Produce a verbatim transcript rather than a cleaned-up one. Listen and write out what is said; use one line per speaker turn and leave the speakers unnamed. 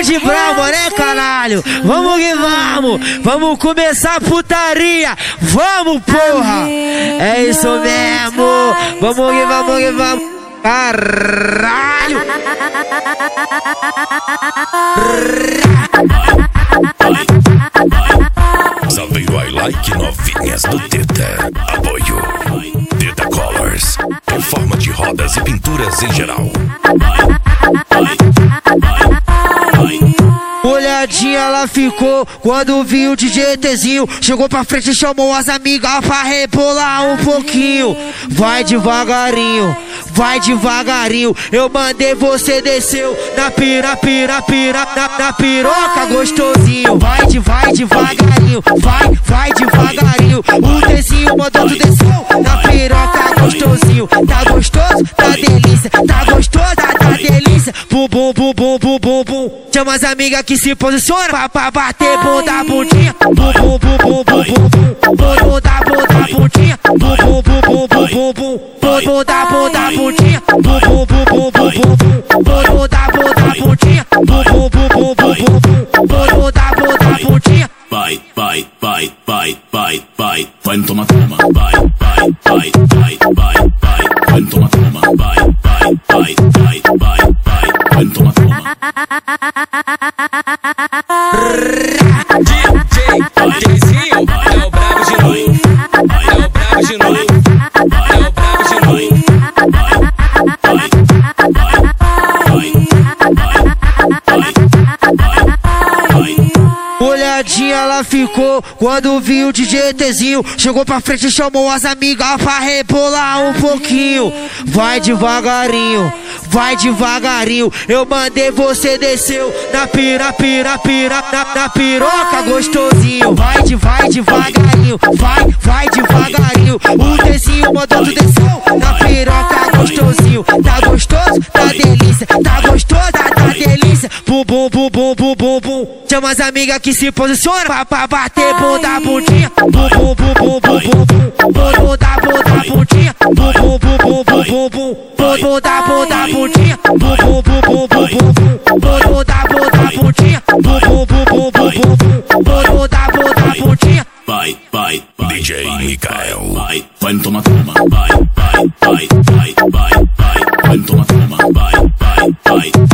Tamo de bravo, né, caralho? Vamos que vamos. Vamos começar a putaria. Vamos, porra. É isso mesmo. Vamos que vamos que vamos. Caralho.
Salveiro I Like novinhas do Teta. Apoio Teta Colors. Reforma de rodas e pinturas em geral.
Olhadinha ela ficou quando viu o D J Tzinho. Chegou pra frente e chamou as amigas pra rebolar um pouquinho. Vai devagarinho, vai devagarinho. Eu mandei, você desceu na pira, pira, pira, na, na piroca gostosinho. Vai de, vai devagarinho, vai, vai devagarinho. O Tzinho mandou, tu desceu na piroca gostosinho. Tá gostoso, tá delícia, tá gostoso, tá delícia. Bum, bum, bum, bum, bum, bum, bum. Chama as amigas que se posiciona pra, pra bater bunda, bundinha. Bum, bum, bum, bum, bum, bum, bum. Bunda, bunda, bundinha. Bum, bum, bum, bum, bum, bum, bum. Bunda, bunda, bundinha. Bum, bum, bum, bum, bum, bum, bum. Bunda, bunda, bundinha. Bum, bum, bum, bum, bum, bum, bum. Bunda, bunda, bundinha.
Vai, vai, vai, vai, vai, vai, vai no toma, toma, vai, vai, vai, vai, vai, vai, vai no toma, toma, vai, vai, vai, vai, vai, vai, vai no toma, toma.
D J Tzinho é o brabo de novo, é o brabo de novo, é o brabo de novo.
Olhadinha ela ficou quando viu o D J Tzinho. Chegou pra frente e chamou as amigas pra rebolar um pouquinho. Vai devagarinho, vai devagarinho. Eu mandei, você desceu na pira, pira, pira, na, na piroca gostosinho. Vai de, vai devagarinho, vai, vai devagarinho. O Tzinho mandou, tu desceu na piroca gostosinho. Tá gostoso, tá delícia, tá gostoso, tá delícia. Bum, bum, bum, bum, bum, bum, bum. Chama as amigas que se posiciona pra, pra bater bunda, bundinha. Bum, bum, bum, bum, bum, bum, bum. Bunda, bunda, bundinha. Bum, bum, bum, bum, bum, bum, bum. Bunda, bunda, bundinha. Bum, bum, bum, bum, bum, bum, bum. Bunda, bunda, bundinha. Bum, bum, bum, bum, bum, bum, bum. Bunda, bunda, bundinha.
Vai, vai, vai,
D J Mikael.
vai, vai no toma, toma, vai, vai, vai, vai, vai, vai, vai no toma, toma, vai, vai, vai.